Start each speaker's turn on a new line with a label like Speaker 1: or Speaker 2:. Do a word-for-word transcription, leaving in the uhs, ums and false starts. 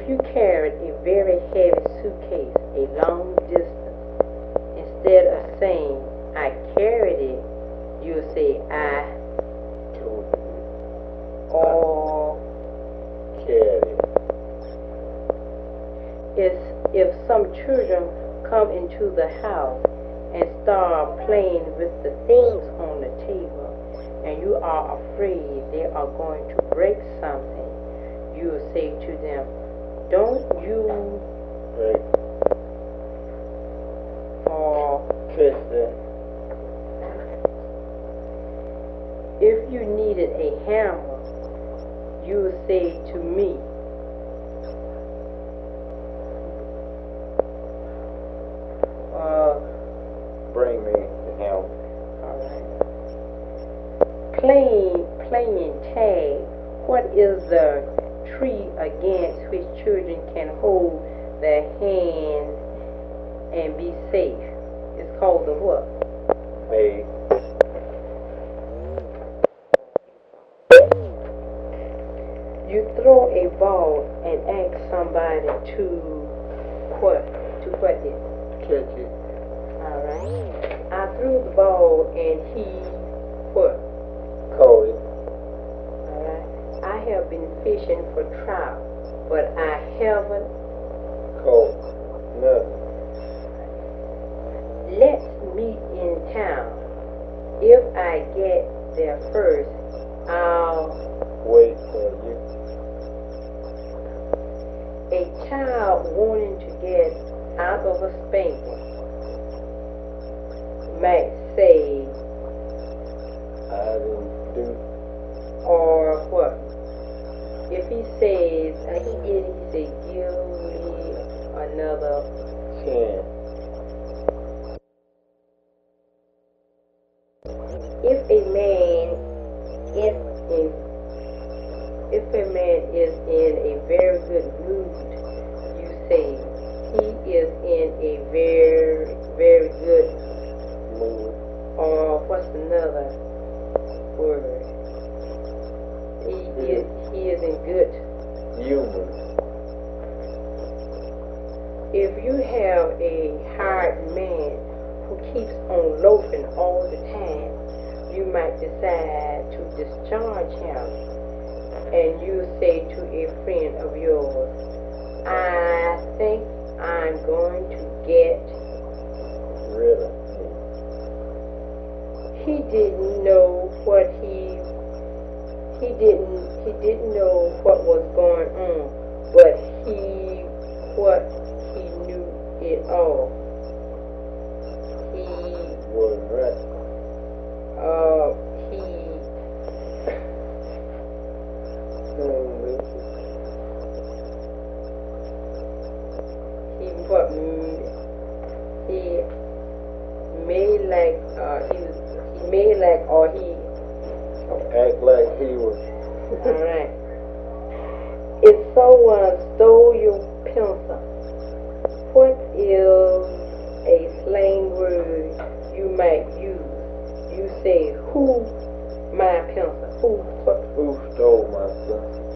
Speaker 1: If you carried a very heavy suitcase a long distance, instead of saying, I carried it, you'll say, I
Speaker 2: Told you.
Speaker 1: or
Speaker 2: Carried it.
Speaker 1: if, if some children come into the house and start playing with the things on the table, and you are afraid they are going to break something, you will say to them, don't you
Speaker 2: Right.
Speaker 1: or
Speaker 2: Catch that.
Speaker 1: if you needed a hammer, you will say to me, uh,
Speaker 2: Bring me the helmet.
Speaker 1: all right. Playing, playing tag, what is the tree against which children can hold their hands and be safe? It's called the what?
Speaker 2: Hey.
Speaker 1: You throw a ball and ask somebody to what? To what it?
Speaker 2: Catch it.
Speaker 1: All right. I threw the ball and he what?
Speaker 2: Caught it.
Speaker 1: All right. I have been fishing for trout, but I haven't.
Speaker 2: Caught nothing.
Speaker 1: Let's meet in town. If I get there first, I'll.
Speaker 2: Wait for you.
Speaker 1: A child wanting to get out of a spanking might say,
Speaker 2: I didn't do.
Speaker 1: or what? If he says, uh, he did, he say, give me another.
Speaker 2: Chance.
Speaker 1: If a man is in, if a man is in a very good mood, you say he is in a very, very good,
Speaker 2: Mood.
Speaker 1: or what's another word? He is, he is in good.
Speaker 2: Humor.
Speaker 1: If you have a hired man who keeps on loafing all the time, you might decide to discharge him, and you say to a friend of yours, I think I'm going to get.
Speaker 2: Really?
Speaker 1: He didn't know what he he didn't he didn't know what was going on, but he what he knew it all. He
Speaker 2: Was right.
Speaker 1: uh he
Speaker 2: Hmm, listen.
Speaker 1: he what mm, he made like uh he was he made like or he
Speaker 2: Act like he was.
Speaker 1: all right. If someone stole your pencil, what is